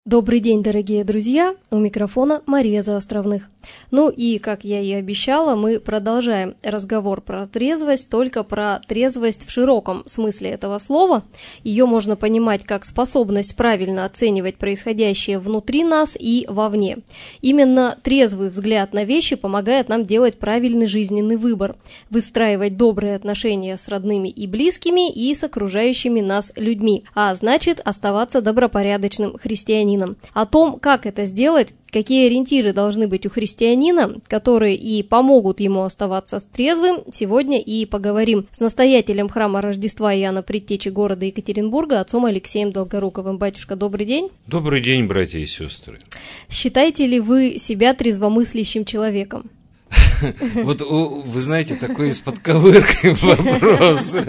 Добрый день, дорогие друзья! У микрофона Мария Заостровных. Ну и, как я и обещала, мы продолжаем разговор про трезвость, только про трезвость в широком смысле этого слова. Ее можно понимать как способность правильно оценивать происходящее внутри нас и вовне. Именно трезвый взгляд на вещи помогает нам делать правильный жизненный выбор, выстраивать добрые отношения с родными и близкими и с окружающими нас людьми, а значит оставаться добропорядочным христианином. О том, как это сделать, какие ориентиры должны быть у христианина, которые и помогут ему оставаться трезвым, сегодня и поговорим с настоятелем храма Рождества Иоанна Предтечи города Екатеринбурга, отцом Алексеем Долгоруковым. Батюшка, добрый день. Добрый день, братья и сестры. Считаете ли вы себя трезвомыслящим человеком? Вот вы знаете, такой из-под ковыркой вопрос.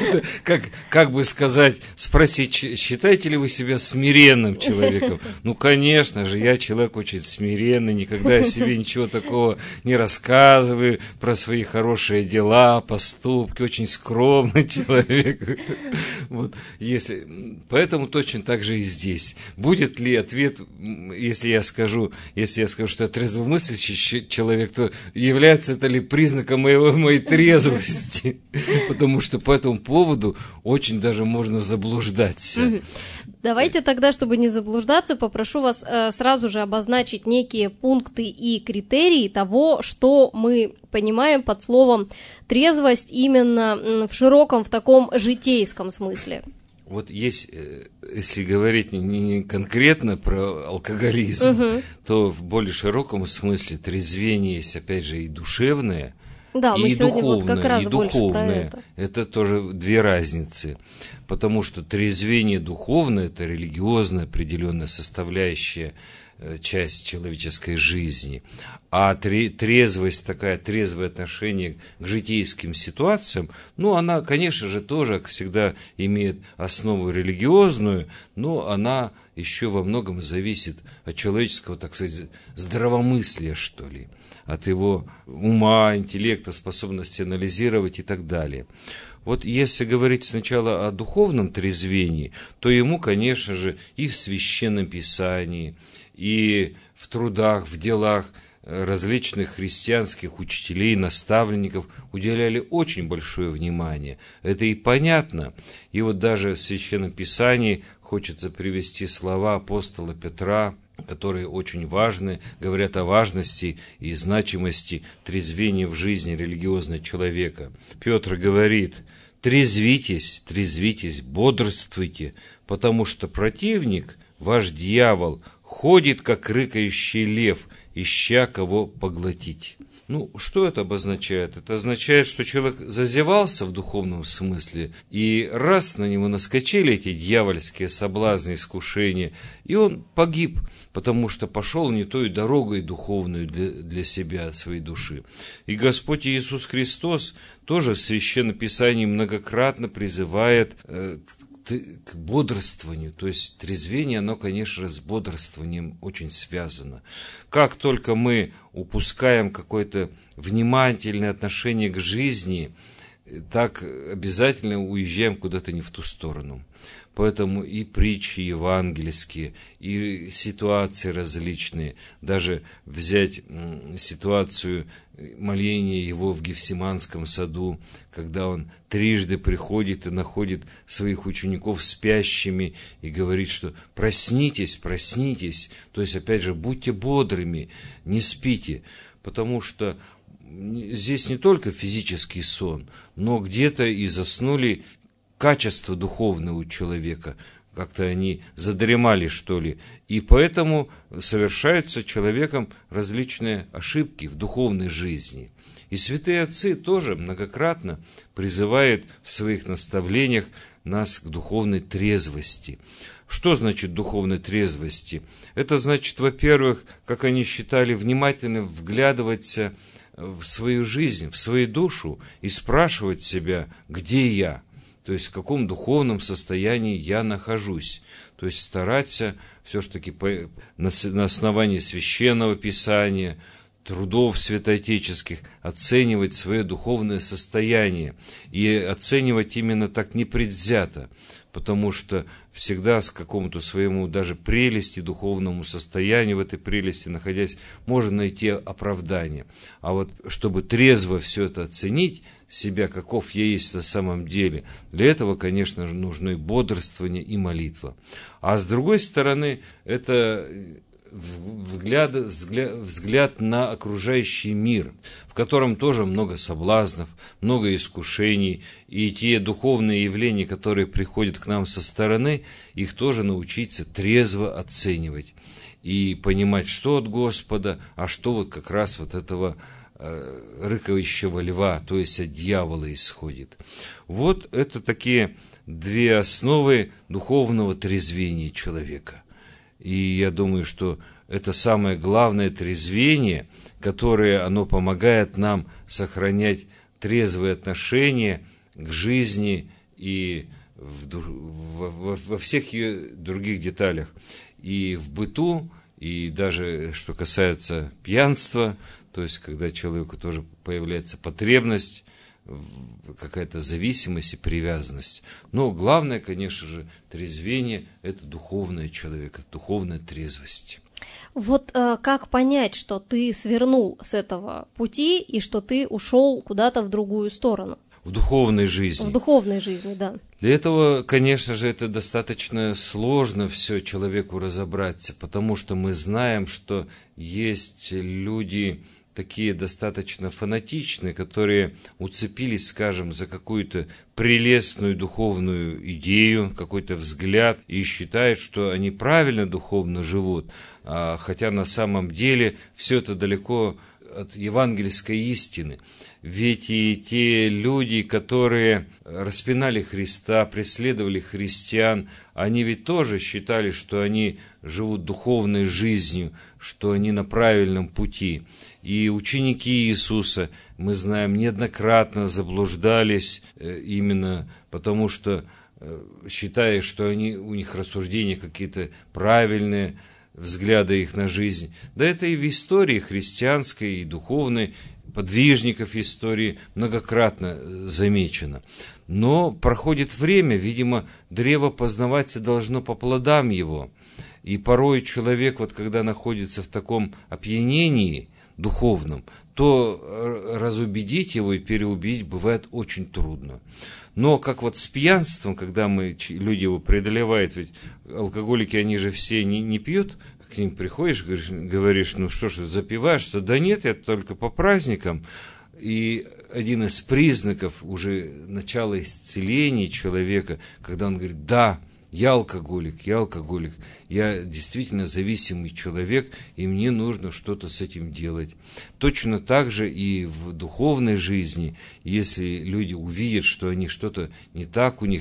Как бы сказать, спросить, считаете ли вы себя смиренным человеком? Ну, конечно же, я человек очень смиренный, никогда о себе ничего такого не рассказываю, про свои хорошие дела, поступки, очень скромный человек. Вот, поэтому точно так же и здесь. Будет ли ответ, если я скажу, что я трезвомыслящий человек, то является это ли признаком моей трезвости? Потому что по этому поводу очень даже можно заблуждаться. Давайте тогда, чтобы не заблуждаться, попрошу вас сразу же обозначить некие пункты и критерии того, что мы понимаем под словом трезвость именно в широком, в таком житейском смысле. Вот есть, если говорить не конкретно про алкоголизм, то в более широком смысле трезвение есть, опять же, и духовное, да, и духовное, вот как раз и больше духовное. про это. Это тоже две разницы, потому что трезвение духовное – это религиозная определенная составляющая, часть человеческой жизни, а трезвость, такое трезвое отношение к житейским ситуациям, ну, она, конечно же, тоже, как всегда, имеет основу религиозную, но она еще во многом зависит от человеческого, так сказать, здравомыслия, что ли, от его ума, интеллекта, способности анализировать и так далее. Вот если говорить сначала о духовном трезвении, то ему, конечно же, и в Священном Писании, и в трудах, в делах различных христианских учителей, наставников уделяли очень большое внимание. Это и понятно. И вот даже в Священном Писании хочется привести слова апостола Петра, которые очень важны, говорят о важности и значимости трезвения в жизни религиозного человека. Петр говорит: трезвитесь, трезвитесь, бодрствуйте, потому что противник, ваш дьявол, ходит, как рыкающий лев, ища кого поглотить. Ну, что это обозначает? Это означает, что человек зазевался в духовном смысле, и раз на него наскочили эти дьявольские соблазны, искушения, и он погиб, потому что пошел не той дорогой духовную для себя, своей души. И Господь Иисус Христос тоже в Священном Писании многократно призывает к бодрствованию, то есть трезвение, оно, конечно же, с бодрствованием очень связано. Как только мы упускаем какое-то внимательное отношение к жизни, так обязательно уезжаем куда-то не в ту сторону. Поэтому и притчи евангельские, и ситуации различные, даже взять ситуацию моления его в Гефсиманском саду, когда он трижды приходит и находит своих учеников спящими и говорит, что проснитесь, проснитесь, то есть, опять же, будьте бодрыми, не спите, потому что здесь не только физический сон, но где-то и заснули качества духовного у человека, как-то они задремали, что ли, и поэтому совершаются человеком различные ошибки в духовной жизни. И святые отцы тоже многократно призывают в своих наставлениях нас к духовной трезвости. Что значит духовной трезвости? Это значит, во-первых, как они считали, внимательно вглядываться в свою жизнь, в свою душу и спрашивать себя, где я? То есть в каком духовном состоянии я нахожусь. То есть стараться все-таки на основании Священного Писания, трудов святоотеческих оценивать свое духовное состояние и оценивать именно так непредвзято, потому что всегда с какому-то своему даже прелести, духовному состоянию, в этой прелести находясь, можно найти оправдание. А вот чтобы трезво все это оценить, себя, каков я есть на самом деле, для этого, конечно же, нужно и бодрствование, и молитва. А с другой стороны, это взгляд на окружающий мир, в котором тоже много соблазнов, много искушений, и те духовные явления, которые приходят к нам со стороны, их тоже научиться трезво оценивать и понимать, что от Господа, а что вот как раз вот этого рыкающего льва, то есть от дьявола исходит. Вот это такие две основы духовного трезвения человека. И я думаю, что это самое главное трезвение, которое оно помогает нам сохранять трезвые отношения к жизни и во всех ее других деталях. И в быту, и даже что касается пьянства, то есть когда человеку тоже появляется потребность, какая-то зависимость и привязанность. Но главное, конечно же, трезвение – это духовное человека, духовная трезвость. Вот как понять, что ты свернул с этого пути и что ты ушел куда-то в другую сторону? В духовной жизни. В духовной жизни, да. Для этого, конечно же, это достаточно сложно все человеку разобраться, потому что мы знаем, что есть люди такие достаточно фанатичные, которые уцепились, скажем, за какую-то прелестную духовную идею, какой-то взгляд, и считают, что они правильно духовно живут, хотя на самом деле все это далеко от евангельской истины. Ведь и те люди, которые распинали Христа, преследовали христиан, они ведь тоже считали, что они живут духовной жизнью, что они на правильном пути. И ученики Иисуса, мы знаем, неоднократно заблуждались именно потому, что считая, что у них рассуждения какие-то правильные, взгляды их на жизнь. Да это и в истории христианской, и духовной, подвижников истории многократно замечено. Но проходит время, видимо, древо познаваться должно по плодам его. И порой человек, вот когда находится в таком опьянении духовном, то разубедить его и переубедить бывает очень трудно. Но как вот с пьянством, когда люди его преодолевают, ведь алкоголики, они же все не пьют, к ним приходишь, говоришь, ну что ж, запиваешь, что да нет, я только по праздникам. И один из признаков уже начала исцеления человека, когда он говорит, да, я алкоголик, я действительно зависимый человек, и мне нужно что-то с этим делать. Точно так же и в духовной жизни, если люди увидят, что они что-то не так у них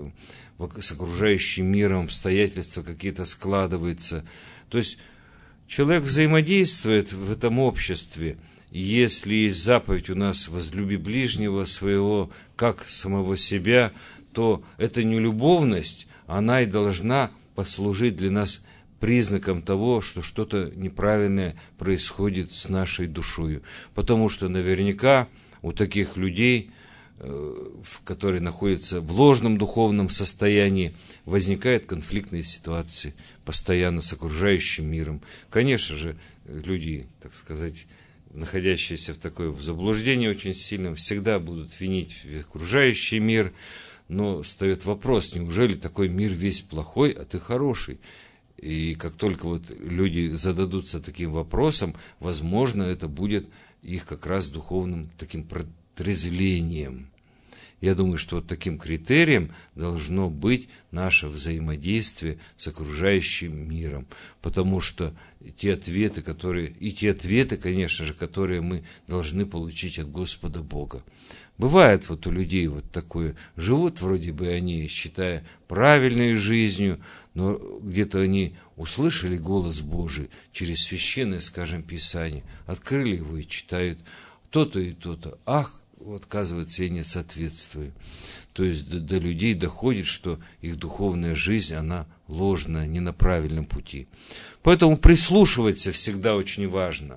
с окружающим миром, обстоятельства какие-то складываются. То есть человек взаимодействует в этом обществе. Если есть заповедь у нас «возлюби ближнего своего, как самого себя», то эта нелюбовность, она и должна послужить для нас признаком того, что что-то неправильное происходит с нашей душою. Потому что наверняка у таких людей, которые находятся в ложном духовном состоянии, возникают конфликтные ситуации постоянно с окружающим миром. Конечно же, люди, так сказать, находящиеся в такое заблуждении очень сильном, всегда будут винить окружающий мир. Но встает вопрос, неужели такой мир весь плохой, а ты хороший? И как только вот люди зададутся таким вопросом, возможно, это будет их как раз духовным таким протрезвлением. Я думаю, что вот таким критерием должно быть наше взаимодействие с окружающим миром, потому что те ответы, конечно же, которые мы должны получить от Господа Бога. Бывает вот у людей вот такое, живут вроде бы они, считая правильной жизнью, но где-то они услышали голос Божий через священное, скажем, Писание, открыли его и читают то-то и то-то. Ах, вот, оказывается, я не соответствую. То есть до людей доходит, что их духовная жизнь, она ложная, не на правильном пути. Поэтому прислушиваться всегда очень важно.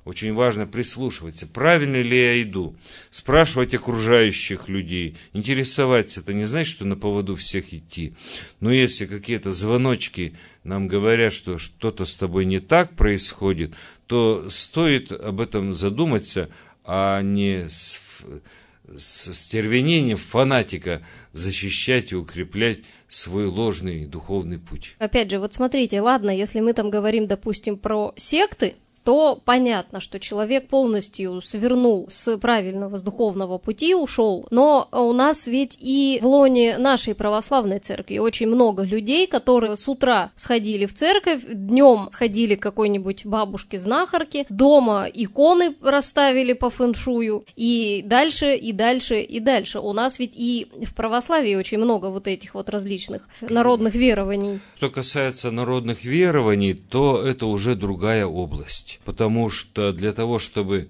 очень важно прислушиваться, правильно ли я иду, спрашивать окружающих людей, интересоваться. Это не значит, что на поводу всех идти. Но если какие-то звоночки нам говорят, что что-то с тобой не так происходит, то стоит об этом задуматься, а не с стервенением фанатика защищать и укреплять свой ложный духовный путь. Опять же, вот смотрите, ладно, если мы там говорим, допустим, про секты, то понятно, что человек полностью свернул с правильного, с духовного пути, ушел. Но у нас ведь и в лоне нашей православной церкви очень много людей, которые с утра сходили в церковь, днем сходили к какой-нибудь бабушке-знахарке, дома иконы расставили по фэншую, и дальше, и дальше, и дальше. У нас ведь и в православии очень много вот этих вот различных народных верований. Что касается народных верований, то это уже другая область. Потому что для того, чтобы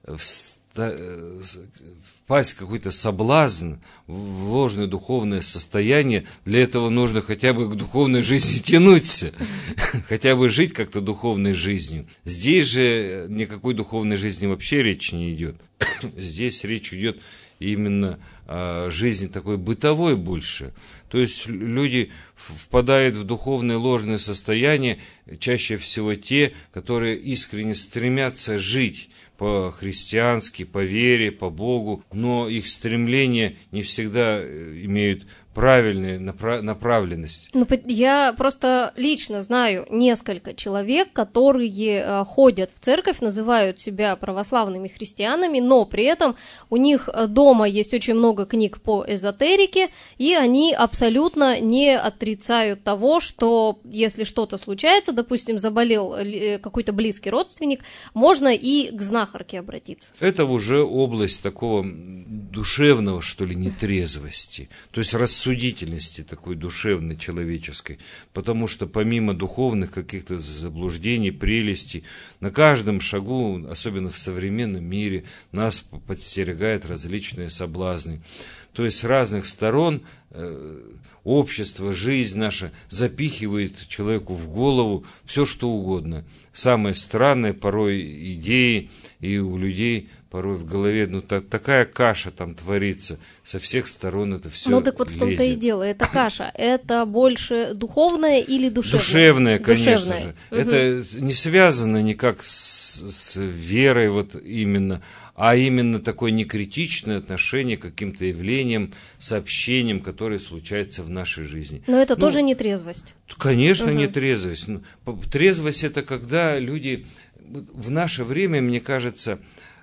впасть в какой-то соблазн, в ложное духовное состояние, для этого нужно хотя бы к духовной жизни тянуться, хотя бы жить как-то духовной жизнью. Здесь же никакой духовной жизни вообще речи не идет. Здесь речь идет именно о жизни такой бытовой больше. То есть люди впадают в духовное ложное состояние, чаще всего те, которые искренне стремятся жить по-христиански, по вере, по Богу, но их стремления не всегда имеют правильную направленность. Ну, я просто лично знаю несколько человек, которые ходят в церковь, называют себя православными христианами, но при этом у них дома есть очень много книг по эзотерике, и они абсолютно не отрицают того, что если что-то случается, допустим, заболел какой-то близкий родственник, можно и к знахарке обратиться. Это уже область такого душевного, что ли, нетрезвости, то есть рассудительности такой душевной, человеческой, потому что помимо духовных каких-то заблуждений, прелестей, на каждом шагу, особенно в современном мире, нас подстерегают различные соблазны. То есть с разных сторон общество, жизнь наша запихивает человеку в голову все, что угодно. Самые странные порой идеи, и у людей порой в голове, такая каша там творится, со всех сторон это все так вот лезет. В том-то и дело, это каша, это больше духовное или душевное? Душевное, конечно же. Угу. Это не связано никак с верой вот именно, а именно такое некритичное отношение к каким-то явлениям, сообщениям, которые случаются в нашей жизни. Но это тоже не трезвость. Конечно, не трезвость. Трезвость – это когда люди в наше время, мне кажется,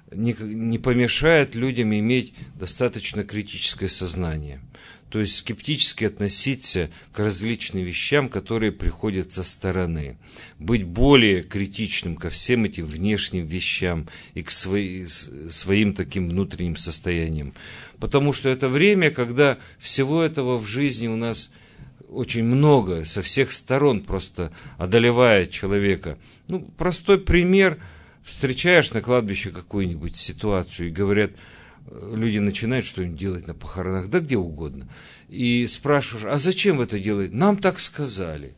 не помешает людям иметь достаточно критическое сознание. То есть скептически относиться к различным вещам, которые приходят со стороны. Быть более критичным ко всем этим внешним вещам и к своим таким внутренним состояниям. Потому что это время, когда всего этого в жизни у нас очень много, со всех сторон просто одолевает человека. Простой пример. Встречаешь на кладбище какую-нибудь ситуацию и говорят, люди начинают что-нибудь делать на похоронах, да где угодно. И спрашиваешь, а зачем вы это делаете? Нам так сказали.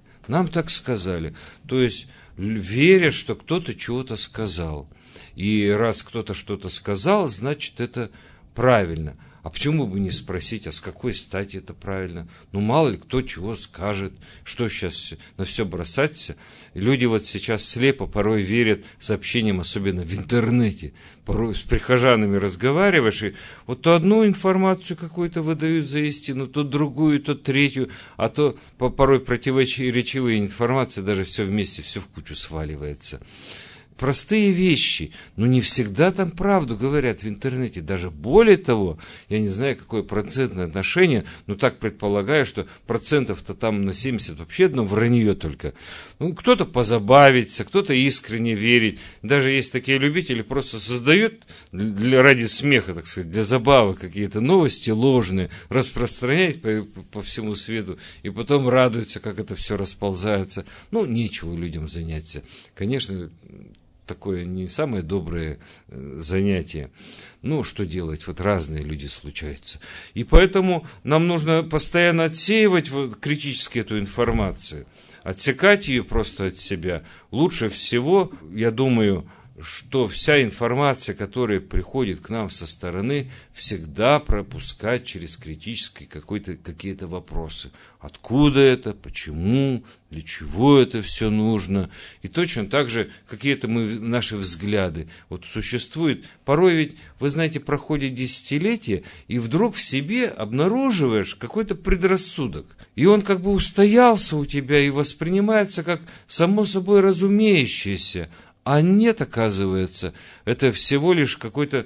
То есть верят, что кто-то чего-то сказал. И раз кто-то что-то сказал, значит это правильно. А почему бы не спросить, а с какой стати это правильно? Мало ли кто чего скажет, что сейчас на все бросаться. И люди вот сейчас слепо порой верят сообщениям, особенно в интернете. Порой с прихожанами разговариваешь, и вот то одну информацию какую-то выдают за истину, то другую, то третью, а то порой противоречивые информации, даже все вместе, все в кучу сваливается. Простые вещи, но не всегда там правду говорят в интернете. Даже более того, я не знаю, какое процентное отношение, но так предполагаю, что процентов-то там на 70 вообще одно вранье только. Кто-то позабавится, кто-то искренне верит. Даже есть такие любители, просто создают ради смеха, так сказать, для забавы какие-то новости ложные, распространяют по всему свету, и потом радуются, как это все расползается. Нечего людям заняться. Конечно, такое не самое доброе занятие. Что делать? Вот разные люди случаются. И поэтому нам нужно постоянно отсеивать критически эту информацию, отсекать ее просто от себя. Лучше всего, я думаю, что вся информация, которая приходит к нам со стороны, всегда пропускать через критические какие-то вопросы. Откуда это, почему, для чего это все нужно. И точно так же какие-то наши взгляды. Вот существует, порой ведь, вы знаете, проходит десятилетия, и вдруг в себе обнаруживаешь какой-то предрассудок. И он как бы устоялся у тебя и воспринимается как само собой разумеющееся. А нет, оказывается, это всего лишь какой-то,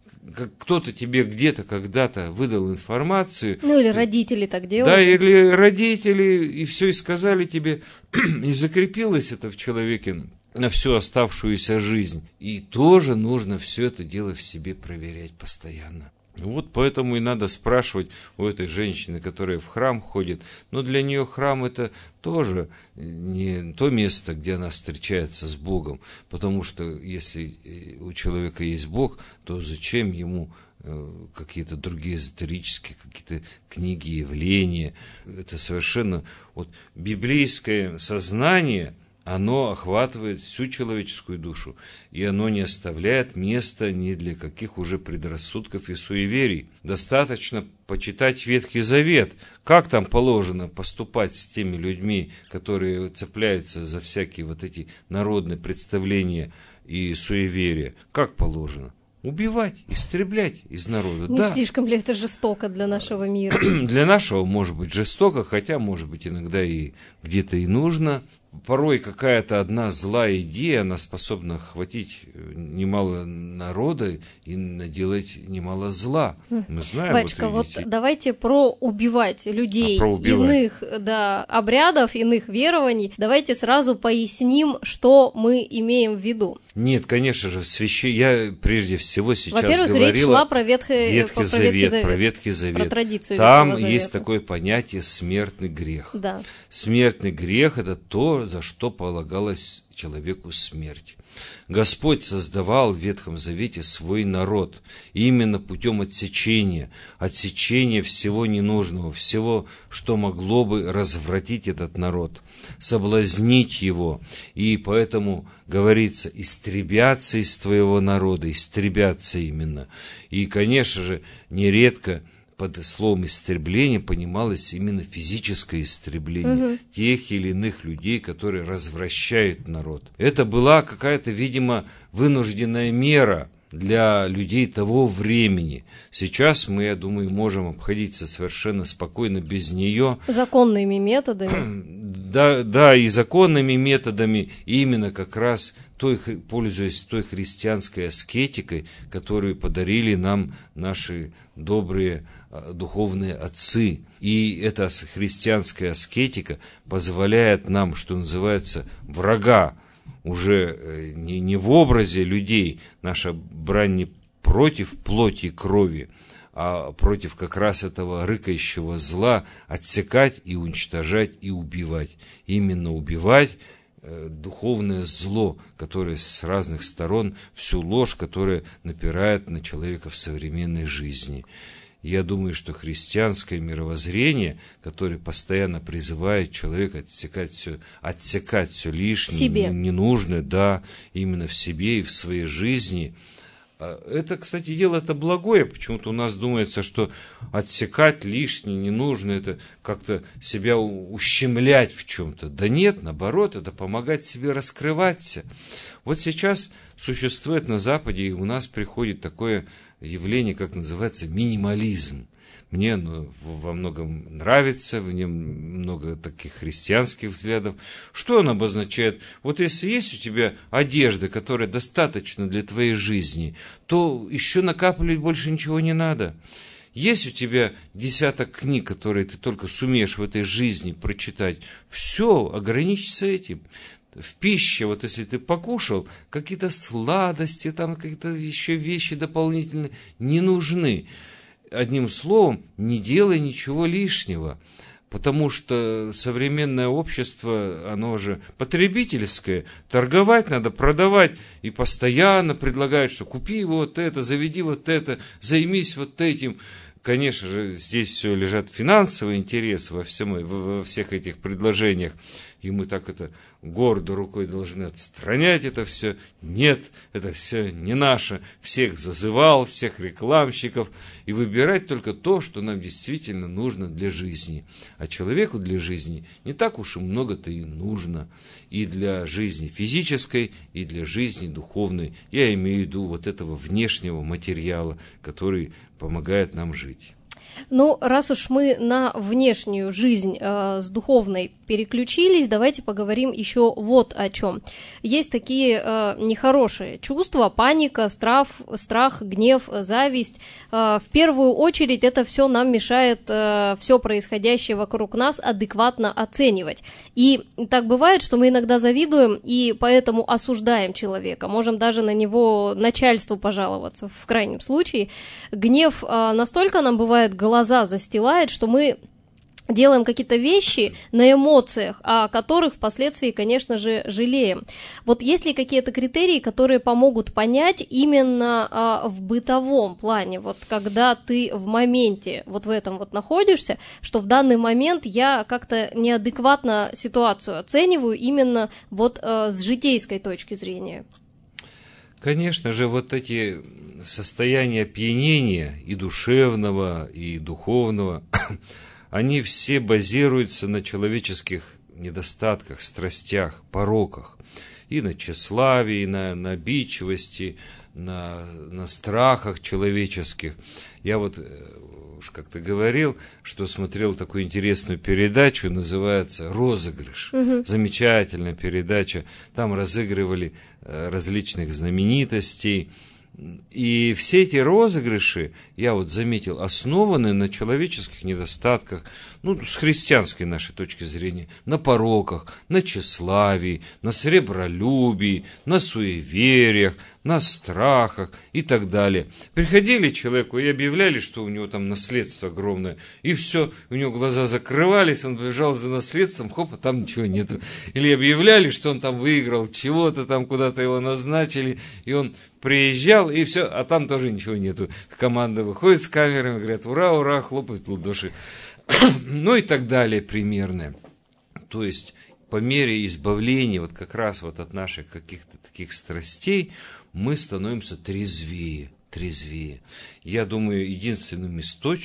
кто-то тебе где-то когда-то выдал информацию. Ну, или родители так делают. Да, или родители, и все и сказали тебе, и закрепилось это в человеке на всю оставшуюся жизнь. И тоже нужно все это дело в себе проверять постоянно. Вот поэтому и надо спрашивать у этой женщины, которая в храм ходит, но для нее храм это тоже не то место, где она встречается с Богом, потому что если у человека есть Бог, то зачем ему какие-то другие эзотерические какие-то книги, явления? Это совершенно вот библейское сознание. Оно охватывает всю человеческую душу, и оно не оставляет места ни для каких уже предрассудков и суеверий. Достаточно почитать Ветхий Завет, как там положено поступать с теми людьми, которые цепляются за всякие вот эти народные представления и суеверия. Как положено? Убивать, истреблять из народа. Не слишком ли это жестоко для нашего мира? Для нашего, может быть, жестоко, хотя, может быть, иногда и где-то и нужно. Порой какая-то одна злая идея, она способна охватить немало народа и наделать немало зла. Мы знаем, Батюшка, вот давайте про убивать людей, иных обрядов, иных верований. Давайте сразу поясним, что мы имеем в виду. Нет, конечно же, я прежде всего сейчас Во-первых, говорила... речь шла про Ветхий Завет. Про традицию Там Ветхого Завета. есть такое понятие смертный грех. Да. Смертный грех – это то, за что полагалась человеку смерть. Господь создавал в Ветхом Завете свой народ именно путем отсечения всего ненужного, всего, что могло бы развратить этот народ, соблазнить его. И поэтому говорится, истребятся из твоего народа, истребятся именно. И, конечно же, нередко под словом истребление понималось именно физическое истребление тех или иных людей, которые развращают народ. Это была какая-то, видимо, вынужденная мера для людей того времени. Сейчас мы, я думаю, можем обходиться совершенно спокойно без нее. Законными методами. Да, и законными методами, именно как раз пользуясь той христианской аскетикой, которую подарили нам наши добрые духовные отцы. И эта христианская аскетика позволяет нам, что называется, врага, уже не в образе людей, наша брань не против плоти и крови, а против как раз этого рыкающего зла отсекать и уничтожать и убивать. Именно убивать духовное зло, которое с разных сторон, всю ложь, которая напирает на человека в современной жизни. Я думаю, что христианское мировоззрение, которое постоянно призывает человека отсекать все лишнее, ненужное, да, именно в себе и в своей жизни. Это, кстати, дело это благое. Почему-то у нас думается, что отсекать лишнее, ненужное, это как-то себя ущемлять в чем-то. Да нет, наоборот, это помогать себе раскрываться. Вот сейчас существует на Западе, и у нас приходит такое явление, как называется минимализм. Мне оно во многом нравится, в нем много таких христианских взглядов. Что оно обозначает? Вот если есть у тебя одежда, которая достаточна для твоей жизни, то еще накапливать больше ничего не надо. Есть у тебя 10 книг, которые ты только сумеешь в этой жизни прочитать, все, ограничься этим. В пище, вот если ты покушал, какие-то сладости, там какие-то еще вещи дополнительные не нужны. Одним словом, не делай ничего лишнего, потому что современное общество, оно же потребительское, торговать надо, продавать, и постоянно предлагают, что купи вот это, заведи вот это, займись вот этим. Конечно же, здесь все лежат финансовые интересы во всех этих предложениях, и мы так это гордо рукой должны отстранять это все. Нет, это все не наше. Всех зазывал, всех рекламщиков. И выбирать только то, что нам действительно нужно для жизни. А человеку для жизни не так уж и много-то и нужно. И для жизни физической, и для жизни духовной. Я имею в виду вот этого внешнего материала, который помогает нам жить. Ну, раз уж мы на внешнюю жизнь с духовной переключились, давайте поговорим еще вот о чем. Есть такие нехорошие чувства: паника, страх, гнев, зависть. В первую очередь это все нам мешает все происходящее вокруг нас адекватно оценивать. И так бывает, что мы иногда завидуем и поэтому осуждаем человека. Можем даже на него начальству пожаловаться в крайнем случае. Гнев настолько нам бывает глаза застилает, что мы делаем какие-то вещи на эмоциях, о которых впоследствии, конечно же, жалеем. Вот есть ли какие-то критерии, которые помогут понять именно в бытовом плане, вот когда ты в моменте вот в этом вот находишься, что в данный момент я как-то неадекватно ситуацию оцениваю именно вот с житейской точки зрения? Конечно же, вот эти состояния опьянения и душевного, и духовного, они все базируются на человеческих недостатках, страстях, пороках. И на тщеславии, и на обидчивости, на страхах человеческих. Я вот уж как-то говорил, что смотрел такую интересную передачу, называется «Розыгрыш». Замечательная передача. Там разыгрывали различных знаменитостей. И все эти розыгрыши, я вот заметил, основаны на человеческих недостатках, ну, с христианской нашей точки зрения, на пороках, на тщеславии, на сребролюбии, на суевериях, на страхах и так далее. Приходили к человеку и объявляли, что у него там наследство огромное, и все, у него глаза закрывались, он бежал за наследством, хоп, а там ничего нету. Или объявляли, что он там выиграл чего-то, там куда-то его назначили, и он приезжал, и все, а там тоже ничего нету. Команда выходит с камерами, говорят: ура, ура, хлопают в ладоши. Ну и так далее примерно. То есть по мере избавления вот как раз вот от наших каких-то таких страстей мы становимся трезвее. Я думаю, единственным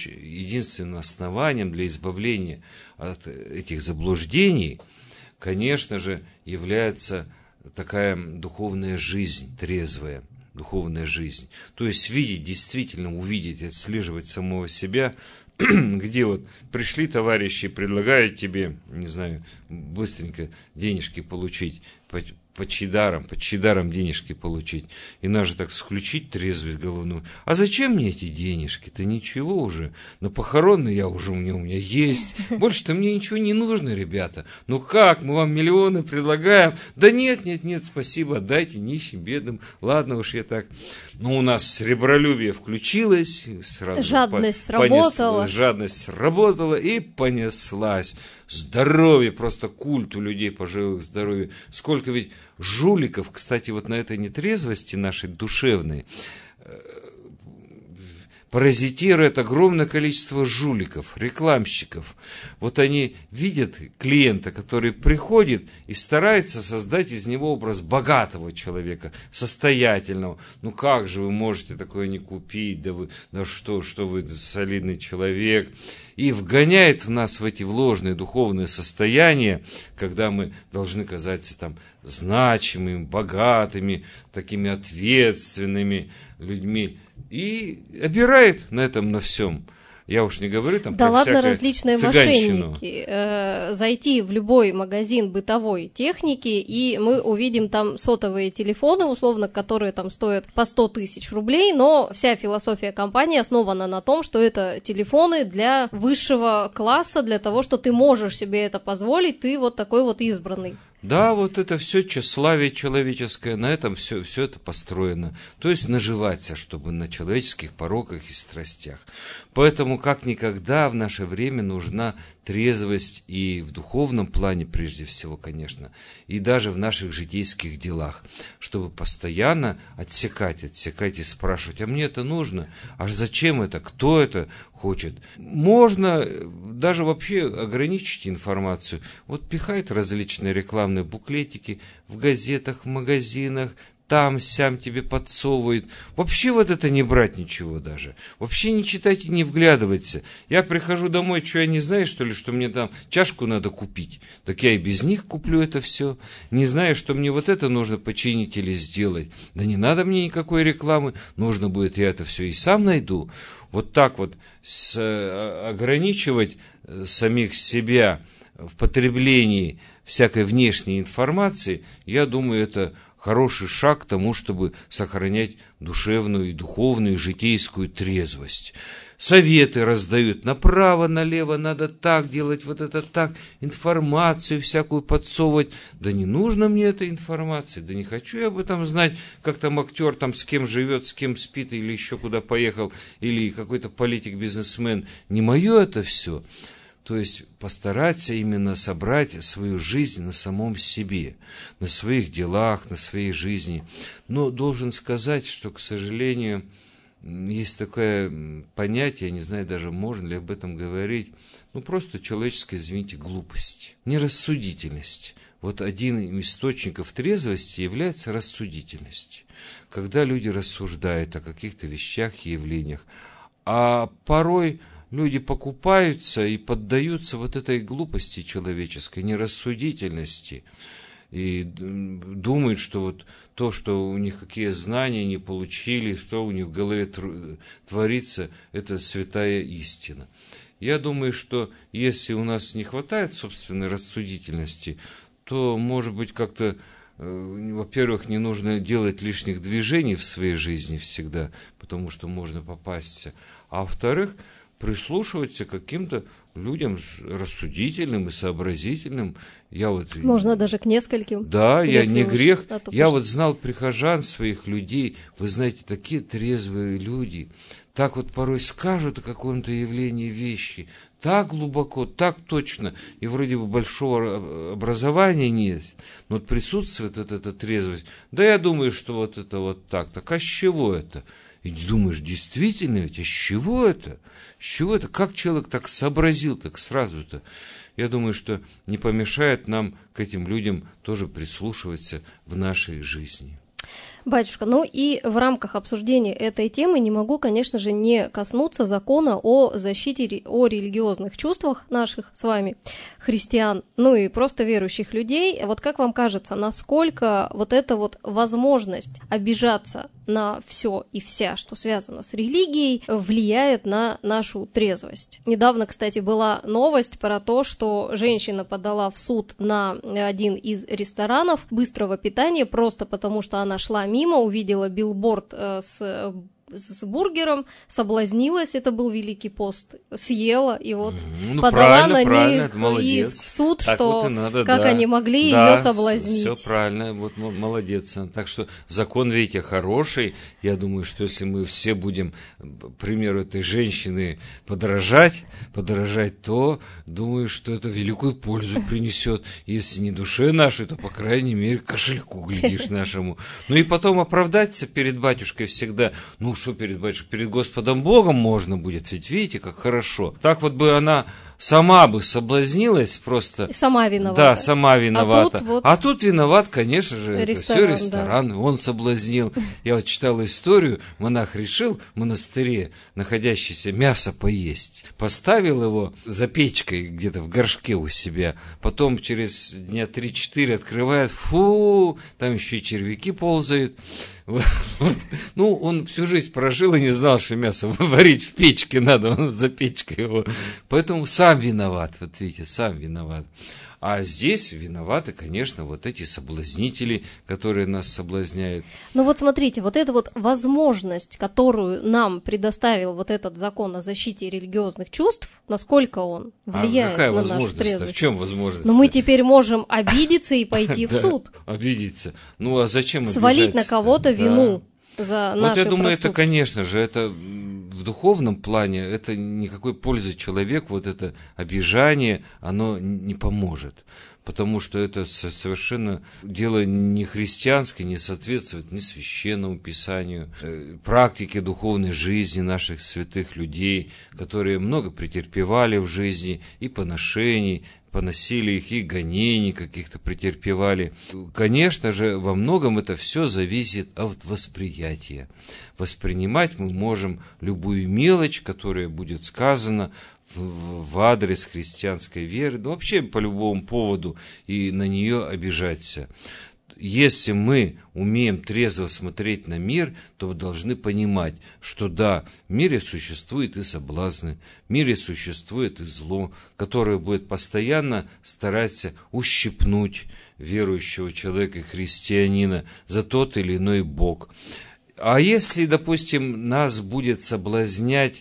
основанием для избавления от этих заблуждений, конечно же, является такая духовная жизнь, трезвая духовная жизнь. То есть действительно увидеть, отслеживать самого себя, где вот пришли товарищи, предлагают тебе, не знаю, быстренько денежки получить, под чьи даром денежки получить. И надо же так включить трезвость головную. А зачем мне эти денежки-то? Ничего уже. На похоронные у меня есть. Больше-то мне ничего не нужно, ребята. Ну как, мы вам миллионы предлагаем? Да нет, спасибо, отдайте нищим, бедным. Ладно уж я так. Ну, у нас сребролюбие включилось. Сразу жадность сработала. Жадность сработала и понеслась. Здоровье, просто культ у людей пожилых, здоровья. Сколько ведь жуликов, кстати, вот на этой нетрезвости нашей душевной, паразитирует огромное количество жуликов, рекламщиков. Вот они видят клиента, который приходит и старается создать из него образ богатого человека, состоятельного. Ну как же вы можете такое не купить? Да что вы солидный человек. И вгоняет в нас в эти ложные духовные состояния, когда мы должны казаться там значимыми, богатыми, такими ответственными людьми. И обирает на этом, на всем. Я уж не говорю там да про ладно, всякое различные цыганщину. мошенники. Зайти в любой магазин бытовой техники, и мы увидим там сотовые телефоны, условно, которые там стоят по 100 тысяч рублей, но вся философия компании основана на том, что это телефоны для высшего класса, для того, что ты можешь себе это позволить, ты вот такой вот избранный. Да, вот это все тщеславие человеческое, на этом все это построено. То есть наживаться, чтобы на человеческих пороках и страстях. Поэтому как никогда в наше время нужна трезвость и в духовном плане прежде всего, конечно, и даже в наших житейских делах, чтобы постоянно отсекать и спрашивать: а мне это нужно? А зачем это? Кто это хочет? Можно даже вообще ограничить информацию. Вот пихает различные рекламы рекламные буклетики в газетах, в магазинах, там-сям тебе подсовывают. Вообще вот это не брать ничего даже. Вообще не читать и не вглядываться. Я прихожу домой, что я не знаю, что ли, что мне там чашку надо купить. Так я и без них куплю это все. Не знаю, что мне вот это нужно починить или сделать. Да не надо мне никакой рекламы. Нужно будет, я это все и сам найду. Вот так вот ограничивать самих себя в потреблении всякой внешней информации, я думаю, это хороший шаг к тому, чтобы сохранять душевную и духовную, и житейскую трезвость. Советы раздают направо, налево, надо так делать, вот это так, информацию всякую подсовывать. Да не нужно мне этой информации, да не хочу я об этом знать, как там актер там с кем живет, с кем спит, или еще куда поехал, или какой-то политик-бизнесмен. Не мое это все. То есть постараться именно собрать свою жизнь на самом себе, на своих делах, на своей жизни. Но должен сказать, что, к сожалению, есть такое понятие, я не знаю даже, можно ли об этом говорить, просто человеческая, извините, глупость, нерассудительность. Вот один из источников трезвости является рассудительность. Когда люди рассуждают о каких-то вещах и явлениях, а порой люди покупаются и поддаются вот этой глупости человеческой, нерассудительности, и думают, что вот то, что у них какие знания не получили, что у них в голове творится, это святая истина. Я думаю, что если у нас не хватает собственной рассудительности, то, может быть, как-то, во-первых, не нужно делать лишних движений в своей жизни всегда, потому что можно попасться, а во-вторых, прислушиваться к каким-то людям рассудительным и сообразительным. Можно даже к нескольким. Да, я не грех. Я вот знал прихожан своих людей, вы знаете, такие трезвые люди, так вот порой скажут о каком-то явлении вещи, так глубоко, так точно, и вроде бы большого образования нет, но вот присутствует вот эта трезвость. Да я думаю, что вот это вот так, а с чего это? И думаешь, действительно ведь, а с чего это? С чего это? Как человек так сообразил, так сразу-то? Я думаю, что не помешает нам к этим людям тоже прислушиваться в нашей жизни. Батюшка, и в рамках обсуждения этой темы не могу, конечно же, не коснуться закона о защите о религиозных чувствах наших с вами, христиан, и просто верующих людей. Вот как вам кажется, насколько вот эта вот возможность обижаться на все и вся, что связано с религией, влияет на нашу трезвость? Недавно, кстати, была новость про то, что женщина подала в суд на один из ресторанов быстрого питания просто потому, что она шла мимо, увидела билборд с бургером, соблазнилась, это был Великий пост, съела, и вот подала на них иск в суд, так что вот надо, как они могли ее соблазнить. Все правильно, вот молодец. Так что закон, видите, хороший. Я думаю, что если мы все будем, к примеру, этой женщины подражать, то думаю, что это великую пользу принесет. Если не душе нашей, то, по крайней мере, кошельку, глядишь, нашему. И потом оправдаться перед батюшкой всегда, что перед батюшкой, перед Господом Богом можно будет, ведь видите, как хорошо. Так вот бы она сама бы соблазнилась просто. Сама виновата. Да, сама виновата. А тут виноват, конечно же, это все ресторан, да. Он соблазнил. Я вот читал историю, монах решил в монастыре, находящийся, мясо поесть. Поставил его за печкой где-то в горшке у себя, потом через дня 3-4 открывает, там еще и червяки ползают. Он всю жизнь прожил и не знал, что мясо варить в печке надо, он за печкой его. Поэтому сам виноват, вот видите, сам виноват. А здесь виноваты, конечно, вот эти соблазнители, которые нас соблазняют. Смотрите, вот эта вот возможность, которую нам предоставил вот этот закон о защите религиозных чувств, насколько он влияет на нашу трезвость? В чем возможность? Мы теперь можем обидеться и пойти в суд. Обидеться. А зачем обижаться? Свалить на кого-то вину за наши проступки. Я думаю, проступки. это, конечно же, это в духовном плане, это никакой пользы человеку, вот это обижание, оно не поможет. потому что это совершенно дело не христианское, не соответствует ни священному писанию, практике духовной жизни наших святых людей, которые много претерпевали в жизни и поношений, поносили их, и гонений каких-то претерпевали. Конечно же, во многом это все зависит от восприятия. Воспринимать мы можем любую мелочь, которая будет сказана в адрес христианской веры, да вообще по любому поводу, и на нее обижаться. Если мы умеем трезво смотреть на мир, то мы должны понимать, что да, в мире существует и соблазны, в мире существует и зло, которое будет постоянно стараться ущипнуть верующего человека, христианина, за тот или иной бог. А если, допустим, нас будет соблазнять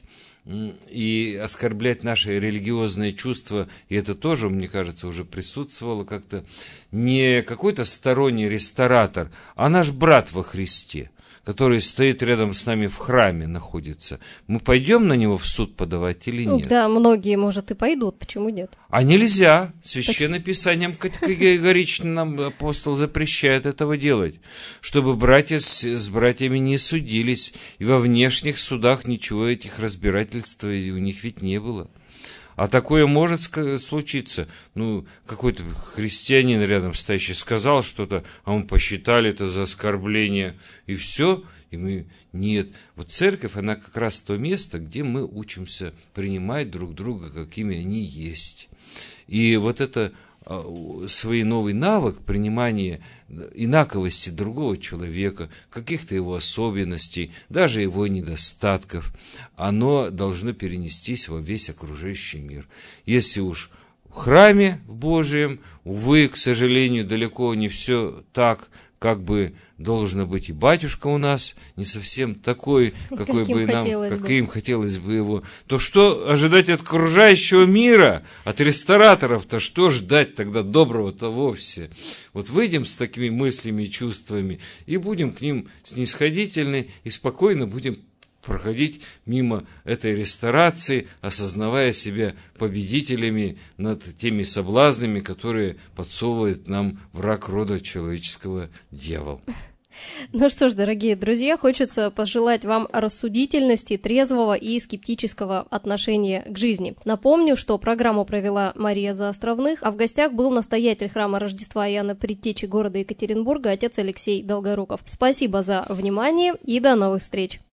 и оскорблять наши религиозные чувства, и это тоже, мне кажется, уже присутствовало как-то, не какой-то сторонний ресторатор, а наш брат во Христе, который стоит рядом с нами в храме, находится. Мы пойдем на него в суд подавать или нет? Да, многие, может, и пойдут, почему нет? А нельзя. Священным Писанием категорично нам апостол запрещает этого делать, чтобы братья с братьями не судились, и во внешних судах ничего этих разбирательств у них ведь не было. А такое может случиться. Какой-то христианин рядом стоящий сказал что-то, а мы посчитали это за оскорбление, и все. И мы... Нет. Вот церковь, она как раз то место, где мы учимся принимать друг друга, какими они есть. И вот это свой новый навык принимания инаковости другого человека, каких-то его особенностей, даже его недостатков, оно должно перенестись во весь окружающий мир. Если уж в храме в Божьем, увы, к сожалению, далеко не все так, как бы должно быть и батюшка у нас, не совсем такой, каким хотелось бы его, то что ожидать от окружающего мира, от рестораторов-то, что ждать тогда доброго-то вовсе? Вот выйдем с такими мыслями и чувствами, и будем к ним снисходительны, и спокойно будем проходить мимо этой ресторации, осознавая себя победителями над теми соблазнами, которые подсовывает нам враг рода человеческого, дьявол. Ну что ж, дорогие друзья, хочется пожелать вам рассудительности, трезвого и скептического отношения к жизни. Напомню, что программу провела Мария Заостровных, а в гостях был настоятель храма Рождества Иоанна Предтечи города Екатеринбурга, отец Алексей Долгоруков. Спасибо за внимание и до новых встреч!